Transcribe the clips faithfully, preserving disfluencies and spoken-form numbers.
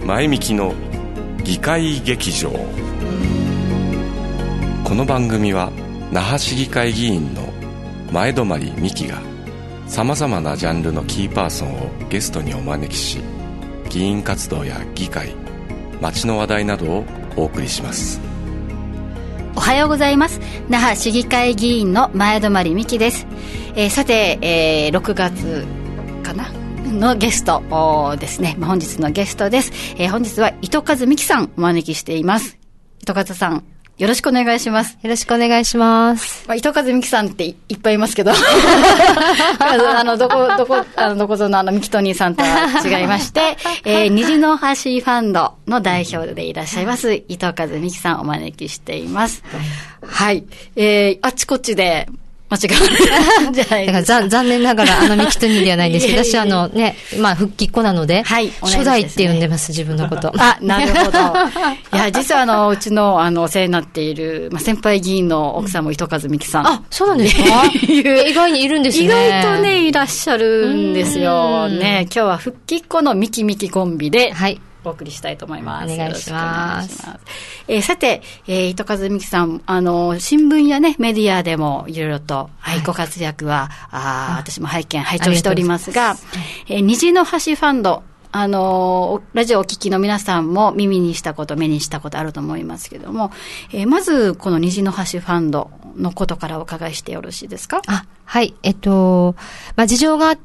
前みきの議会劇場。この番組は那覇市議会議員の前泊美樹がさまざまなジャンルのキーパーソンをゲストにお招きし、議員活動や議会、街の話題などをお送りします。 おはようございます。那覇市議会議員の前泊美樹です。えー、さて、えー、ろくがつかなのゲストですね、まあ、本日のゲストです。えー、本日は糸数美樹さんお招きしています。糸数さん、よろしくお願いします。 よろしくお願いします。 まあ、糸数美樹さんって い, いっぱいいますけど、あのどこどこあのどこぞのあのミキトニーさんとは違いまして、えー、虹の橋ファンドの代表でいらっしゃいます糸数美樹さんをお招きしています。はい、えー、あっちこっちで間違われるんじゃないですか。 だから残念ながらあのミキトニーではないんですけど、私はあのね、まあ復帰っ子なので、はい、初代って呼んでます、自分のこと。 あ、なるほど。いや、実はあの、うちのあの、お世話になっている、まあ、先輩議員の奥さんも糸数美樹さん。 あ、そうなんですか意外にいるんですね。 意外とね、いらっしゃるんですよ。ね、今日は復帰っ子のミキミキコンビで、はい。お送りしたいと思います。 お願いします。 えー、さて、えー、糸数美樹さん、あの、新聞やね、メディアでもいろいろと、はい、ご活躍は、あ、私も拝見、拝聴しておりますが、えー、虹の橋ファンド、あの、ラジオをお聞きの皆さんも耳にしたこと、目にしたことあると思いますけども、えー、まず、この虹の橋ファンドのことからお伺いしてよろしいですか？ あ、はい、えっと、まあ、事情があって、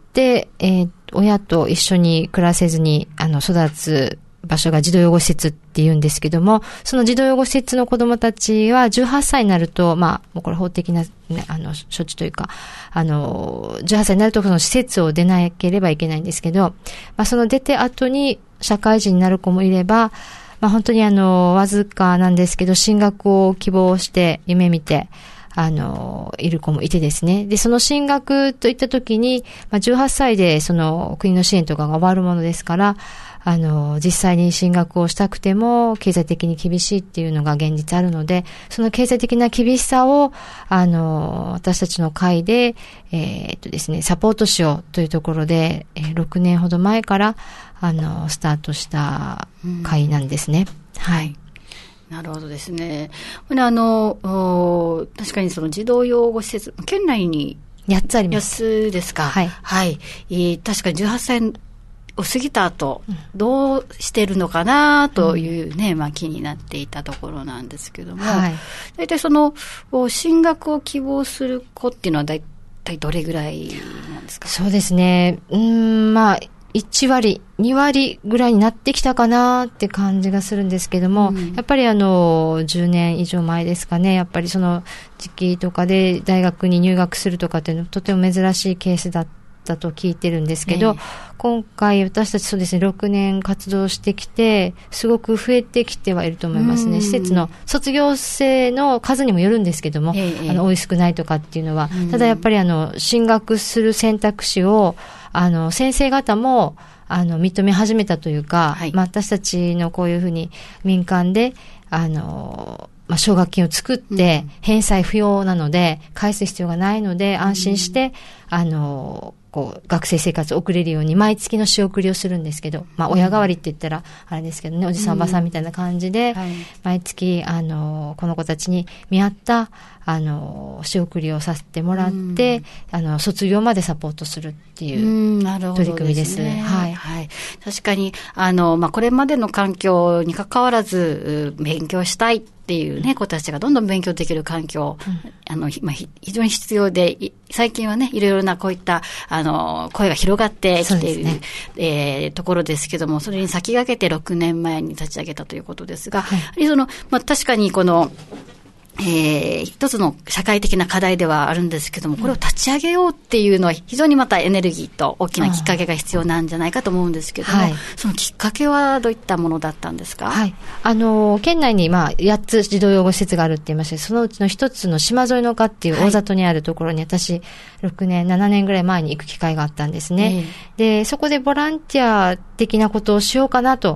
えー、親と一緒に暮らせずに、あの、育つ、場所が児童養護施設って言うんですけども、その児童養護施設の子どもたちはじゅうはっさいになると、まあ、もうこれ法的な、ね、あの、処置というか、あの、じゅうはっさいになるとその施設を出なければいけないんですけど、まあ、その出て後に社会人になる子もいれば、まあ、本当にあの、わずかなんですけど、進学を希望して夢見て、あの、いる子もいてですね。で、その進学といった時に、まあ、じゅうはっさいでその国の支援とかが終わるものですから、あの、実際に進学をしたくても、経済的に厳しいっていうのが現実あるので、その経済的な厳しさを、あの、私たちの会で、えー、っとですね、サポートしようというところで、えー、ろくねんほど前から、あの、スタートした会なんですね。はい。 なるほどですね。これあの、確かにその児童養護施設、県内にやっつあります。 やっつですか。 はい。 はい。えー、確かにじゅうはっさいを過ぎた後、どうしてるのかなというね、うん、まあ気になっていたところなんですけども、はい、大体その進学を希望する子っていうのは大体どれぐらいなんですか？ そうですね。うーん、まあいちわり、にわりぐらいになってきたかなって感じがするんですけども、うん、やっぱりあのじゅうねん以上前ですかね、やっぱりその時期とかで大学に入学するとかっていうのはとても珍しいケースだっただと聞いてるんですけど、えー、今回私たちそうですねろくねん活動してきてすごく増えてきてはいると思いますね。施設の卒業生の数にもよるんですけども、えー、あの多い少ないとかっていうのは、ただやっぱりあの進学する選択肢をあの先生方もあの認め始めたというか、はい、まあ、私たちのこういうふうに民間であのまあ、奨学金を作って返済不要なので返す必要がないので安心してあのこう学生生活を送れるように毎月の仕送りをするんですけど、まあ、親代わりって言ったらあれですけどね、おじさんおばさんみたいな感じで、毎月あのこの子たちに見合ったあの仕送りをさせてもらって、あの卒業までサポートするっていう取り組みです。 ね、はいはい、確かにあの、まあ、これまでの環境に関わらず勉強したいっていうね、子たちがどんどん勉強できる環境、うん、あの、まあ、非常に必要で、最近はね、いろいろなこういった、あの、声が広がってきている、ねえー、ところですけども、それに先駆けてろくねんまえに立ち上げたということですが、はい、やはりその、まあ、確かにこの、えー、一つの社会的な課題ではあるんですけども、これを立ち上げようっていうのは非常にまたエネルギーと大きなきっかけが必要なんじゃないかと思うんですけども、はい、そのきっかけはどういったものだったんですか？ はい、あの県内にまあやっつ児童養護施設があるって言いましたけど、そのうちの一つの島沿いの丘っていう大里にあるところに、私ろくねんななねんぐらい前に行く機会があったんですね、えー、でそこでボランティア的なことをしようかなと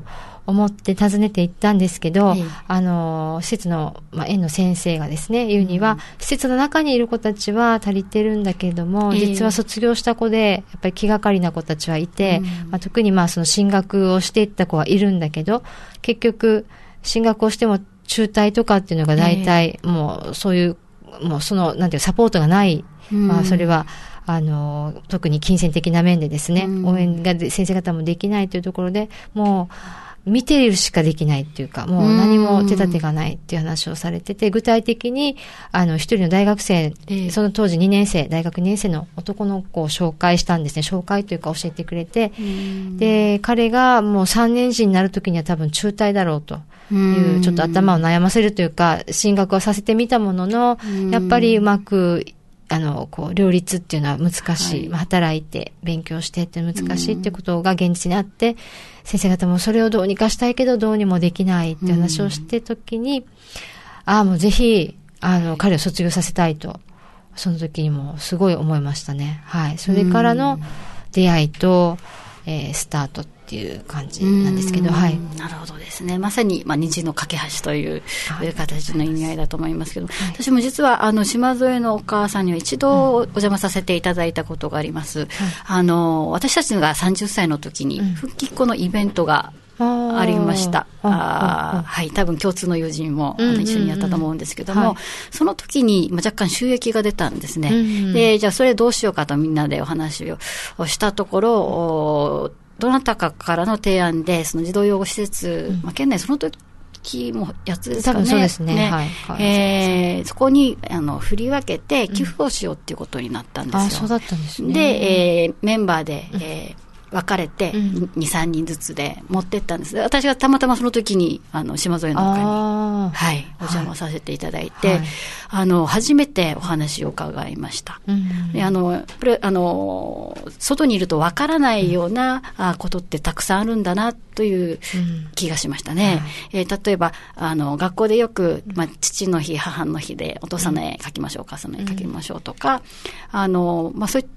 思って訪ねて行ったんですけど、 ええ、 あの、施設の、まあ、園の先生がですね、言うには、うん、施設の中にいる子たちは足りてるんだけれども、ええ、実は卒業した子で、やっぱり気がかりな子たちはいて、うん、まあ、特にまあその進学をしていった子はいるんだけど、結局、進学をしても中退とかっていうのが大体、もうそういう、もうその、なんていうサポートがない、うん、まあそれは、あの、特に金銭的な面でですね、うん、応援が先生方もできないというところで、もう、見ているしかできないっていうか、もう何も手立てがないっていう話をされてて、具体的に、あの、一人の大学生、えー、その当時にねん生、大学にねん生の男の子を紹介したんですね。紹介というか教えてくれて、で、彼がもうさんねん児になるときには多分中退だろうという、ちょっと頭を悩ませるというか、進学はさせてみたものの、やっぱりうまく、あの、こう、両立っていうのは難しい。はい、まあ、働いて、勉強してって難しいっていうことが現実にあって、先生方もそれをどうにかしたいけど、どうにもできないっていう話をしてときに、ああ、もうぜひ、あの、彼を卒業させたいと、その時にもすごい思いましたね。はい。それからの出会いと、えー、スタートっていう感じなんですけど、はい。 なるほどですね。まさに、まあ、虹の架け橋という、はい、形の意味合いだと思いますけど、はい、私も実は、あの、島添のお母さんには一度お邪魔させていただいたことがあります。うん、あの、私たちがさんじゅっさいの時に、復帰っ子のイベントが、ありました。ああはい。多分共通の友人も、うんうんうん、一緒にやったと思うんですけども、はい、その時に、まあ、若干収益が出たんですね。うんうん、で、じゃあそれどうしようかとみんなでお話をしたところ、どなたかからの提案で、その児童養護施設、うん、まあ、県内その時もやつですかね。 多分そうですね。ね、 はいはい、えー、そこにあの振り分けて寄付をしようっていうことになったんですよ。うん、 あ、そうだったんですね。 で、えー、メンバーで、うん、えー分かれて、に、さんにんずつで持ってったんです。私がたまたまその時に、あの、島添の会に、はい、お邪魔させていただいて、はい、あの、初めてお話を伺いました。うん、であの、これ、あの、外にいると分からないような、うん、ことってたくさんあるんだな、という気がしましたね。うんはい、えー、例えば、あの、学校でよく、まあ、父の日、母の日で、お父さんの絵描きましょう、お母さんの絵描きましょうとか、あの、まあ、そういった、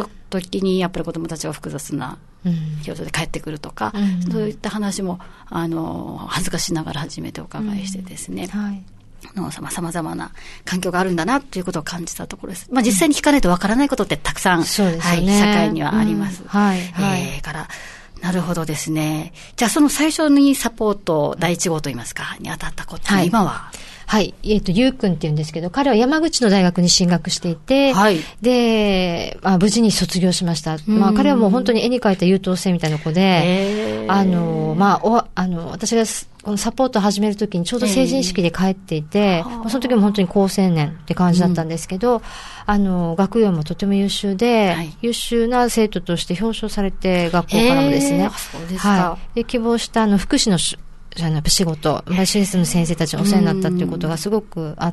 時にやっぱり子どもたちが複雑な表情で帰ってくるとか、うん、そういった話もあの恥ずかしながら初めてお伺いしてですね、うんはい、あのさまざまな環境があるんだなということを感じたところです。まあ、実際に聞かないとわからないことってたくさん、うんはい、社会にはあります。うんはいはい、えー、からなるほどですね。じゃあその最初にサポート第一号といいますかに当たった子って、はい、今ははい。えっと、ゆうくんって言うんですけど、彼は山口の大学に進学していて、はい。で、まあ、無事に卒業しました。まあ、彼はもう本当に絵に描いた優等生みたいな子で、あの、まあ、お、あの、私がこのサポートを始めるときにちょうど成人式で帰っていて、まあ、その時も本当に高青年って感じだったんですけど、うん、あの、学業もとても優秀で、はい、優秀な生徒として表彰されて、学校からもですね。 そうですか。 はい。で、希望したあの、福祉のあの仕事、施設の先生たちにお世話になったということがすごくあって、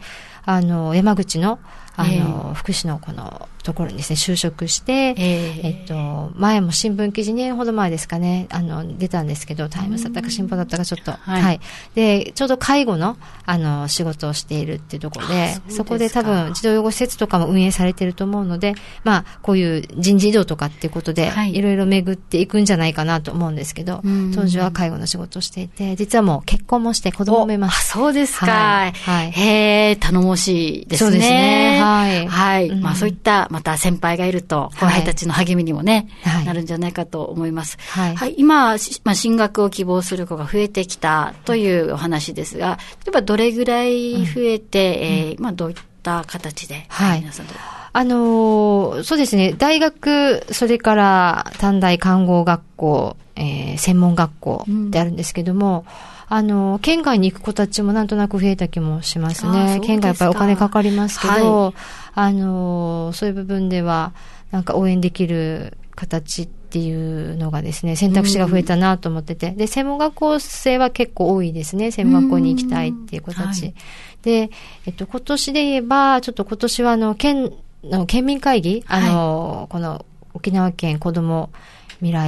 あの、山口の、あの、えー、福祉のこのところにですね、就職して、えー、えっと、前も新聞記事にねんほど前ですかね、あの、出たんですけど、タイムズだったか新報だったかちょっと、はい、はい。で、ちょうど介護の、あの、仕事をしているっていうところで、そ, そこで多分、児童養護施設とかも運営されていると思うので、まあ、こういう人事異動とかっていうことで、はい、いろいろ巡っていくんじゃないかなと思うんですけど、当時は介護の仕事をしていて、実はもう結婚もして子供もいます。 あ、そうですか。はい。はい、へー、頼もしいですね。 そうですね。はい。 はい。うん、まあ、そういった、また先輩がいると、後輩たちの励みにもね、はい、なるんじゃないかと思います。はい。はい、今、まあ、進学を希望する子が増えてきたというお話ですが、例えばどれぐらい増えて、うん、えー、まあ、どういった形で、 はい。 皆さんとあのー、そうですね、大学、それから短大看護学校、えー、専門学校であるんですけども、うん、あの、県外に行く子たちもなんとなく増えた気もしますね。県外やっぱりお金かかりますけど、はい、あの、そういう部分では、なんか応援できる形っていうのがですね、選択肢が増えたなと思ってて、うん、で、専門学校生は結構多いですね。専門学校に行きたいっていう子たち。はい、で、えっと、今年で言えば、ちょっと今年はあの、県の県民会議、あの、はい、この沖縄県子ども未来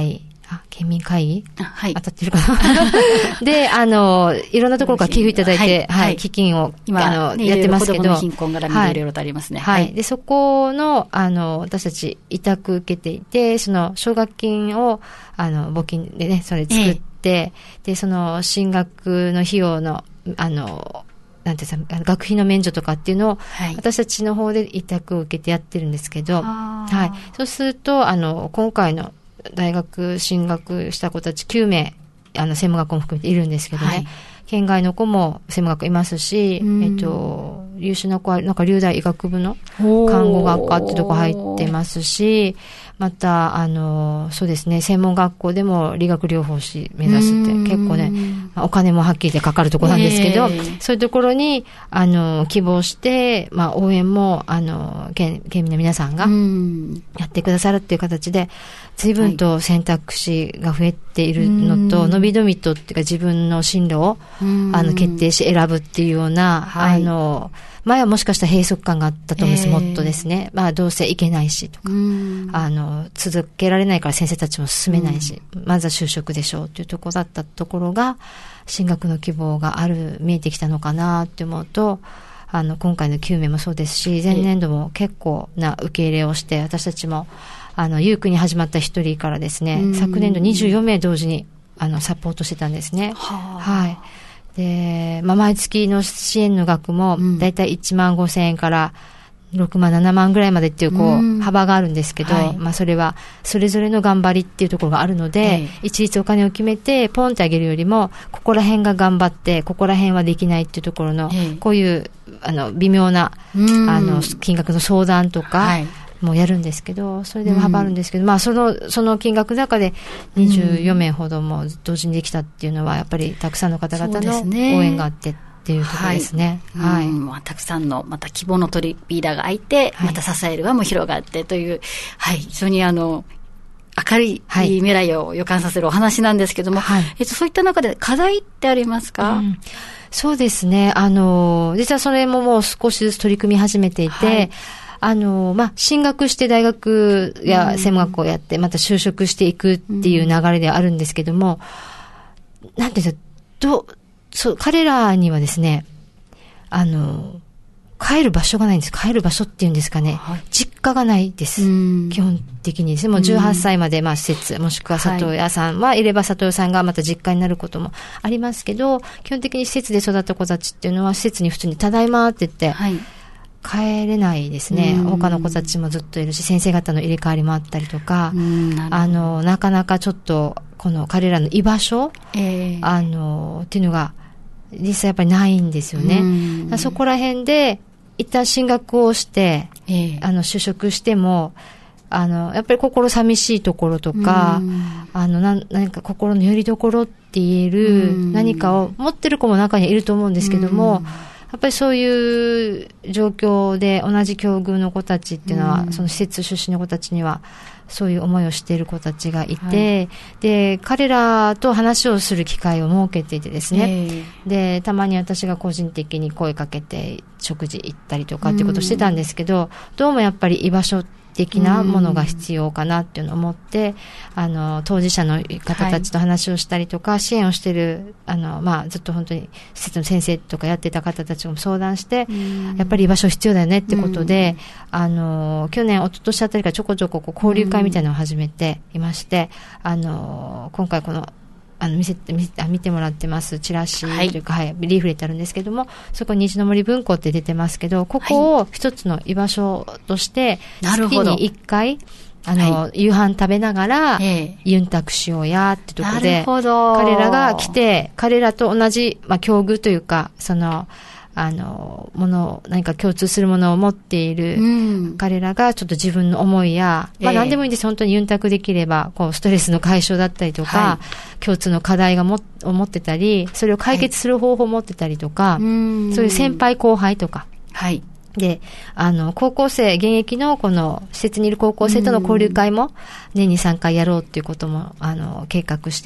あ、県民会議、 はい。 当たってるかなで、あの、いろんなところから寄付いただいて、はい、はい、基金を、 今、 あの、ね、やってますけど。子供の貧困絡みでいろいろとありますね。 はい。はい。で、そこの、あの、私たち委託受けていて、その、奨学金を、あの、募金でね、それ作って、えー、で、その、進学の費用の、あの、なんていうか、学費の免除とかっていうのを、はい、私たちの方で委託を受けてやってるんですけど、はい。そうすると、あの、今回の大学進学した子たちきゅうめい、あの、専門学校も含めているんですけどね、はい、県外の子も専門学校いますし、えっと、優秀な子は、なんか、龍大医学部の看護学科っていうとこ入ってますし、また、あの、そうですね、専門学校でも理学療法士目指すって結構ね、まあ、お金もはっきりでかかるところなんですけど、えー、そういうところに、あの、希望して、まあ、応援も、あの、県、県民の皆さんがやってくださるっていう形で、随分と選択肢が増えているのと、はい、のびのびとっていうか自分の進路を、あの、決定し選ぶっていうような、はい、あの、前はもしかしたら閉塞感があったと思います、えー、もっとですね。まあ、どうせいけないしとか、あの、続けられないから先生たちも進めないし、まずは就職でしょうというところだったところが、進学の希望がある、見えてきたのかなって思うと、あの、今回のきゅうめいもそうですし、前年度も結構な受け入れをして、私たちも、あの、有区に始まった一人からですね、昨年度にじゅうよんめい同時に、あの、サポートしてたんですね。は、はい。で、まあ、毎月の支援の額も、だいたいいちまんごせんえんからろくまんななまんぐらいまでっていう、こう、幅があるんですけど、はい、まあ、それは、それぞれの頑張りっていうところがあるので、ええ、一律お金を決めて、ポンってあげるよりも、ここら辺が頑張って、ここら辺はできないっていうところの、ええ、こういう、あの、微妙な、あの、金額の相談とか、はい、もうやるんですけど、それでも幅あるんですけど、うん、まあ、その、その金額の中でにじゅうよめいほども同時にできたっていうのは、やっぱりたくさんの方々の応援があってっていうところですね。 はい。はいうんまあ、たくさんの、また希望の鳥リーダーが開いて、はい、また支える輪も広がってという、はい、非常にあの、明るい未来を予感させるお話なんですけども、はい、えっと、そういった中で課題ってありますか？うん、 そうですね。あの、実はそれももう少しずつ取り組み始めていて、はいあの、まあ、進学して大学や専門学校をやって、また就職していくっていう流れではあるんですけども、うん、なんていうか、ど、そう、彼らにはですね、あの、帰る場所がないんです。帰る場所っていうんですかね。はい、実家がないです。基本的にですね。もうじゅうはっさいまで、まあ、施設、もしくは里親さんはいれば里親さんがまた実家になることもありますけど、基本的に施設で育った子たちっていうのは、施設に普通にただいまって言って、はい帰れないですね。他の子たちもずっといるし、先生方の入れ替わりもあったりとか、あの、なかなかちょっと、この彼らの居場所、えー、あの、っていうのが、実際やっぱりないんですよね。そこら辺で、一旦進学をして、えー、あの、就職しても、あの、やっぱり心寂しいところとか、あの、な、何か心の拠り所って言える何かを持ってる子も中にはいると思うんですけども、やっぱりそういう状況で同じ境遇の子たちっていうのは、うん、その施設出身の子たちにはそういう思いをしている子たちがいて、はい、で、彼らと話をする機会を設けていてですね、で、たまに私が個人的に声かけて食事行ったりとかっていうことをしてたんですけど、うん、どうもやっぱり居場所的なものが必要かなっていうのを思って、うん、あの、当事者の方たちと話をしたりとか、はい、支援をしている、あの、まあ、ずっと本当に施設の先生とかやってた方たちも相談して、うん、やっぱり居場所必要だよねってことで、うん、あの、去年、一昨年あたりからちょこちょここう交流会みたいなのを始めていまして、うん、あの、今回この、あの見せて見せ見てもらってますチラシというか、はいはい、リーフレットあるんですけども、そこに虹の森文庫って出てますけど、ここを一つの居場所として、月に一回、あの、はい、夕飯食べながら、ええ、ユンタクしようやってとこで、彼らが来て、彼らと同じ、まあ、境遇というか、その、あの、もの、何か共通するものを持っている、うん、彼らがちょっと自分の思いや、まあ何でもいいんです。本当にユンタクできれば、こう、ストレスの解消だったりとか、はい、共通の課題がも、を持ってたり、それを解決する方法を持ってたりとか、はい、そういう先輩後輩とか、はい。で、あの、高校生、現役のこの施設にいる高校生との交流会も、年にさんかいやろうっていうことも、あの、計画してやって、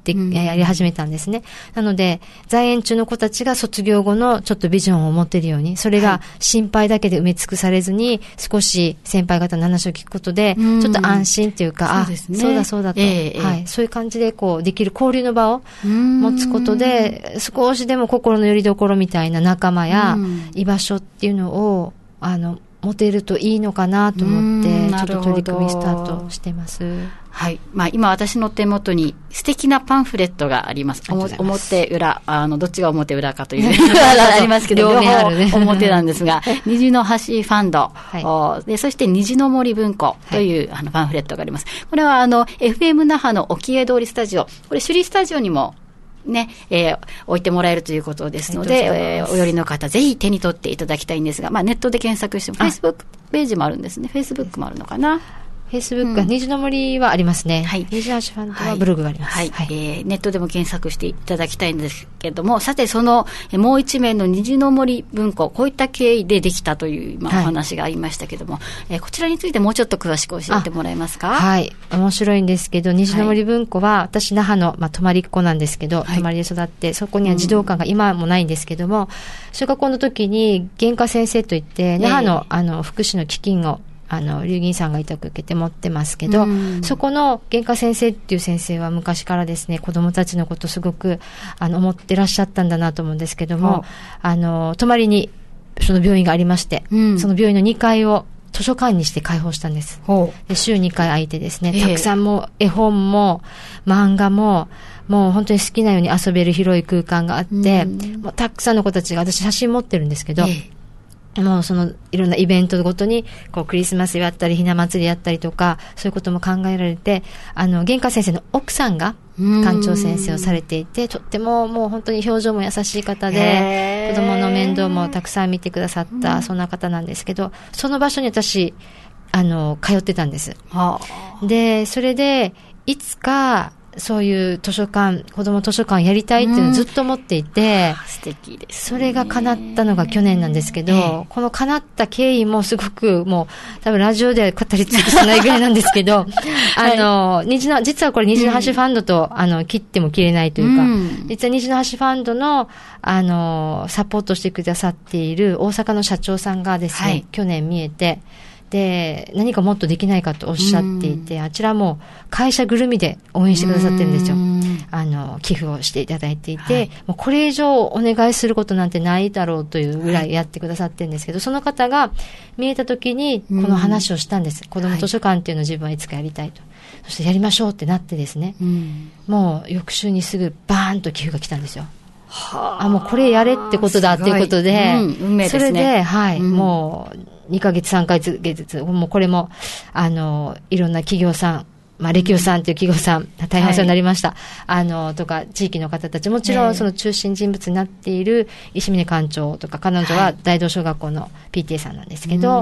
で、うん、やり始めたんですね。なので、在園中の子たちが卒業後のちょっとビジョンを持っているように、それが心配だけで埋め尽くされずに、少し先輩方の話を聞くことで、うん、ちょっと安心っていうか、そうですね、あ、そうだそうだと、えー、はい、そういう感じでこう、できる交流の場を持つことで、少しでも心の拠り所みたいな仲間や居場所っていうのを、あの、持てるといいのかなと思って、ちょっと取り組みスタートしてます。 はい。まあ、今私の手元に素敵なパンフレットがあります。表裏、あの、どっちが表裏かというありますけど、両面あるね。表なんですが、虹の橋ファンド、はい、で、そして虹の森文庫という、はい、あのパンフレットがあります。これはあの、エフエム 那覇の沖江通りスタジオ、これ首里スタジオにもね、えー、置いてもらえるということですので、えー、お寄りの方、ぜひ手に取っていただきたいんですが、まあ、ネットで検索しても、フェイスブックページもあるんですね。フェイスブックもあるのかな。 フェイスブックは、うん、虹の森はありますね。はい。虹の橋ファンドはブログがあります。はい。はい、 えー、ネットでも検索していただきたいんですけども、さて、その、もう一面の虹の森文庫、こういった経緯でできたという、まあ、お話がありましたけども、はい、えー、こちらについてもうちょっと詳しく教えてもらえますか？ はい。面白いんですけど、虹の森文庫は、私、那覇の、まあ、泊まりっ子なんですけど、はい、泊まりで育って、そこには児童館が今もないんですけども、うん、小学校の時に、原価先生といって、那覇の、あの、福祉の基金を、あの、龍銀さんが委託受けて持ってますけど、うん、そこの原価先生っていう先生は昔からですね、子供たちのことすごく、あの、思ってらっしゃったんだなと思うんですけども、あの、泊まりに、その病院がありまして、うん、その病院のにかいを図書館にして開放したんです。で、週にかい空いてですね、たくさんも絵本も、漫画も、もう本当に好きなように遊べる広い空間があって、うん、もうたくさんの子たちが、私写真持ってるんですけど、ええ、もうそのいろんなイベントごとにこうクリスマスやったりひな祭りやったりとかそういうことも考えられて、あの原価先生の奥さんが館長先生をされていて、とってももう本当に表情も優しい方で子供の面倒もたくさん見てくださったそんな方なんですけど、その場所に私あの通ってたんです。でそれでいつかそういう図書館、子供図書館やりたいっていうのをずっと思っていて、 うん、素敵です、 ね。それが叶ったのが去年なんですけど、えー、この叶った経緯もすごくもう、多分ラジオでは語り尽くせないぐらいなんですけど、あの、虹の、実はこれ虹の橋ファンドと、うん、あの、切っても切れないというか、うん、実は虹の橋ファンドの、あの、サポートしてくださっている大阪の社長さんがですね、はい、去年見えて、で、何かもっとできないかとおっしゃっていて、あちらも会社ぐるみで応援してくださってるんですよ。あの、寄付をしていただいていて、はい、もうこれ以上お願いすることなんてないだろうというぐらいやってくださってるんですけど、はい、その方が見えた時にこの話をしたんです。子ども図書館っていうのを自分はいつかやりたいと。そしてやりましょうってなってですね、もう翌週にすぐバーンと寄付が来たんですよ。はあ、あ、もうこれやれってことだっていうことで、うん、運命ですね。それで、はい、うん、もうにかげつ、さんかげつ、もうこれも、あの、いろんな企業さん、まあ、レキオさんという企業さん、大変お世話になりました。はい、あの、とか、地域の方たち、もちろんその中心人物になっている石峰館長とか、彼女は大道小学校の ピーティー さんなんですけど、はい、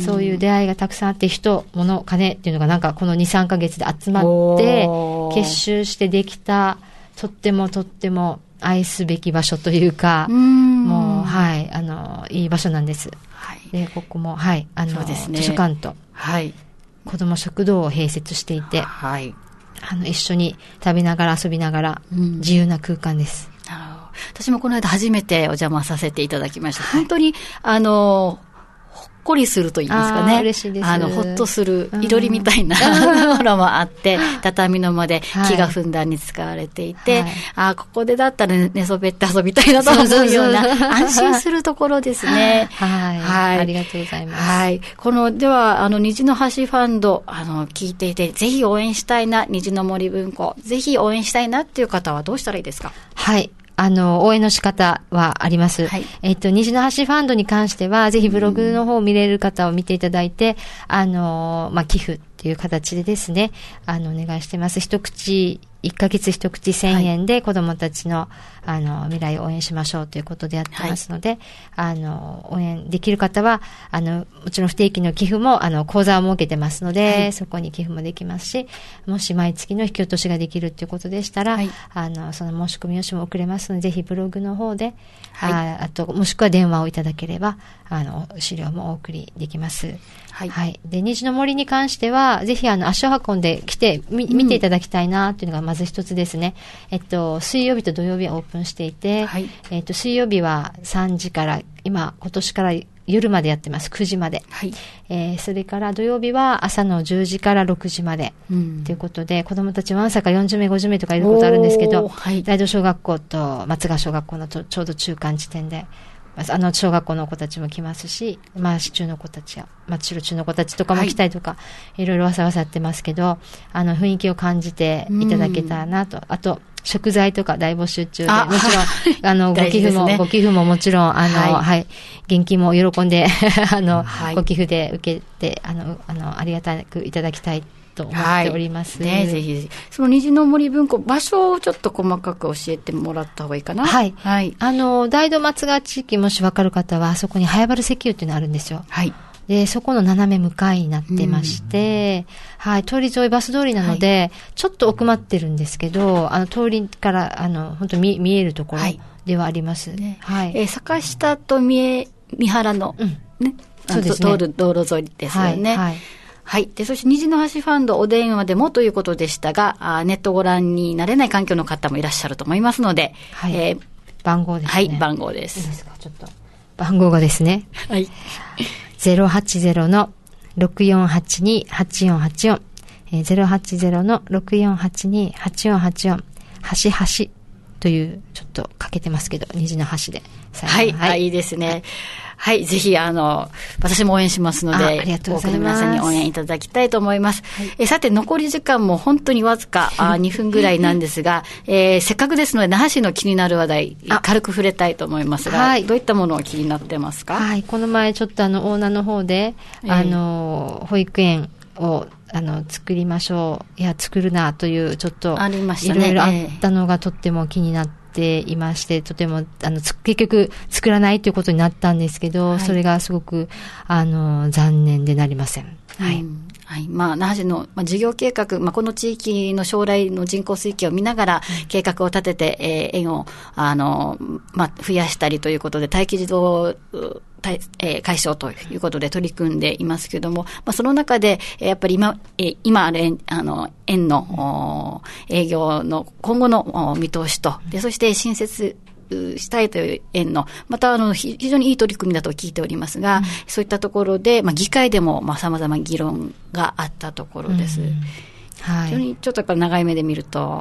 そういう出会いがたくさんあって、人、物、金っていうのがなんかこのに、さんかげつで集まって、結集してできた、とってもとっても、愛すべき場所というか、うもう、はい、あの、いい場所なんです。はい、で、ここも、はい、あの、そうですね、図書館と、はい、子供食堂を併設していて、はい、あの、一緒に食べながら遊びながら、自由な空間です。なるほど。 私もこの間初めてお邪魔させていただきました。はい、本当に、あの、ほっこりすると言いますかね。 嬉しいです。 あの、ほっとする、いろりみたいなところもあって、畳の間で木がふんだんに使われていて、はい、あここでだったら寝そべって遊びたいなと思うような、安心するところですね。 はい。はい。ありがとうございます。 はい。この、では、あの、虹の橋ファンド、あの、聞いていて、ぜひ応援したいな、虹の森文庫、ぜひ応援したいなっていう方はどうしたらいいですか？ はい。あの、応援の仕方はあります。はい、えっと、虹の橋ファンドに関しては、ぜひブログの方を見れる方を見ていただいて、あの、まあ、寄付っていう形でですね、あの、お願いしてます。一口、いっかげつ一口せんえんで子供たちの、はい、あの、未来を応援しましょうということでやってますので、はい、あの、応援できる方は、あの、もちろん不定期の寄付も、あの、口座を設けてますので、はい、そこに寄付もできますし、もし毎月の引き落としができるということでしたら、はい、あの、その申し込み用紙も送れますので、ぜひブログの方で、 はい、 あ, あともしくは電話をいただければあの資料もお送りできます。 はい。 はい。で、虹の森に関しては、ぜひあの足を運んで来てみ見ていただきたいなというのがまず一つですね。うん、えっと水曜日と土曜日はオープンしていて、はい、えっと水曜日はさんじから今今年から夜までやってます。くじまで。はい。えー、それから土曜日は朝のじゅうじからろくじまで。うん、ということで、子供たちわんさかよんじゅうめい、ごじゅうめいとかいることあるんですけど、はい、大道小学校と松川小学校のちょ、ちょうど中間地点で、あの小学校の子たちも来ますし、まあ中の子たちや、まあ中の子たちとかも来たりとか、はい、いろいろわさわさやってますけど、あの雰囲気を感じていただけたらなと。あと、食材とか大募集中で、もちろん、あの、ご寄付も、ね、ご寄付ももちろん、あの、はい、はい、現金も喜んで、あの、はい、ご寄付で受けて、あの、あの、ありがたくいただきたいと思っております。 はい、ね、ぜひ、その虹の森文庫、場所をちょっと細かく教えてもらった方がいいかな。 はい。はい。あの、大道松川地域もし分かる方は、あそこに早原石油っていうのがあるんですよ。はい。で、そこの斜め向かいになってまして、うん、はい、通り沿いバス通りなので、はい、ちょっと奥まってるんですけど、あの、通りから、あの、本当見、見えるところではあります。はい。ね、はい。 えー、坂下と三重、三原の、うん、ね、そうですね。通る道路沿いですよね。はい。はいはい。で、そして虹の橋ファンドお電話でもということでしたが、あネットご覧になれない環境の方もいらっしゃると思いますので、 はい。えー、番号ですね。 はい、番号です。 いいですか、ちょっと。番号がですね。はい。ゼロはちゼロのろくよんはちにはちよんはちよん、えー、ゼロはちゼロのろくよんはちにはちよんはちよん、橋橋というちょっとかけてますけど、虹の橋で。 はい、はい、いいですね。はい、ぜひ、あの、私も応援しますので、 ありがとうございます。多くの皆さんに応援いただきたいと思います。はい、えさて、残り時間も本当にわずかあにふんぐらいなんですが、えー、せっかくですので、那覇市の気になる話題、軽く触れたいと思いますが、はい、どういったものを気になってますか？ はい、この前ちょっとあの、オーナーの方で、えー、あの、保育園を、あの、作りましょう。いや、作るなという、ちょっと、 ありましたね。 いろいろあったのがとっても気になって、いまして、とてもあの結局作らないということになったんですけど、はい、それがすごくあの残念でなりません。はい。うんはい。まあ、那覇市の、まあ、事業計画、まあ、この地域の将来の人口推計を見ながら、計画を立てて、えー、園を、あの、まあ、増やしたりということで、待機児童、えー、解消ということで取り組んでいますけれども、まあ、その中で、やっぱり今、えー、今ある園、あの、園の、営業の今後の見通しと、で、そして新設、したいという園の、またあの、非常にいい取り組みだと聞いておりますが、うん、そういったところで、まあ、議会でも、まあ、様々議論があったところです。うんはい、非常にちょっとやっぱり長い目で見ると。 うん。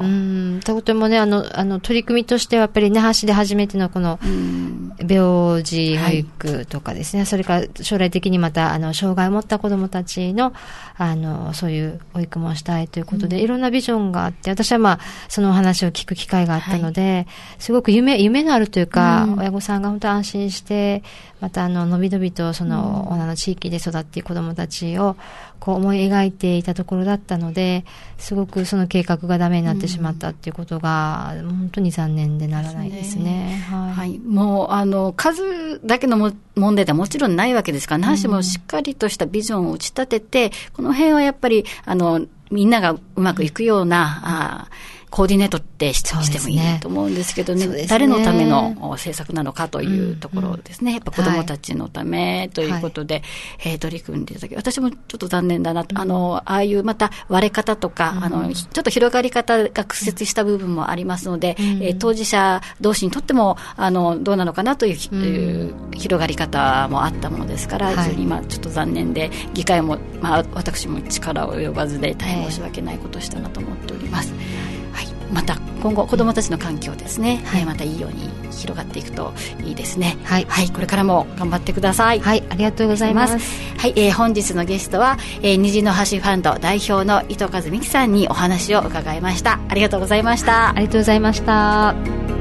とてもね、あの、あの、取り組みとしてはやっぱり那覇市で初めてのこの、病児保育とかですね、はい、それから将来的にまた、あの、障害を持った子どもたちの、あの、そういう保育もしたいということで、うん、いろんなビジョンがあって、私はまあ、そのお話を聞く機会があったので、はい、すごく夢、夢のあるというか、うん、親御さんが本当安心して、またあの、のびのびとその、女の地域で育っている子どもたちを、こう思い描いていたところだったので、すごくその計画がダメになってしまったっていうことが、うん、本当に残念でならないですね。はい。 はい、もう、あの、数だけのも問題ではもちろんないわけですから、那覇市もしっかりとしたビジョンを打ち立てて、うん、この辺はやっぱり、あの、みんながうまくいくような、うん、あコーディネートってし、ね、してもいいと思うんですけど ね, ね誰のための政策なのかというところですね、うんうん、やっぱ子どもたちのためということで、はいえー、取り組んでいただき私もちょっと残念だなと、うん、あのああいうまた割れ方とか、うん、あのちょっと広がり方が屈折した部分もありますので、うんえー、当事者同士にとってもあのどうなのかなという、うん、いう広がり方もあったものですから、はい、非常にまあちょっと残念で議会も、まあ、私も力を及ばずで大変申し訳ないことをしたなと思っております。はい、また今後子どもたちの環境ですね、はい、またいいように広がっていくといいですね。はい、はい、これからも頑張ってください。 はい、ありがとうございます。 はい、えー、本日のゲストは、えー、虹の橋ファンド代表の伊藤和美希さんにお話を伺いました。ありがとうございました。 ありがとうございました。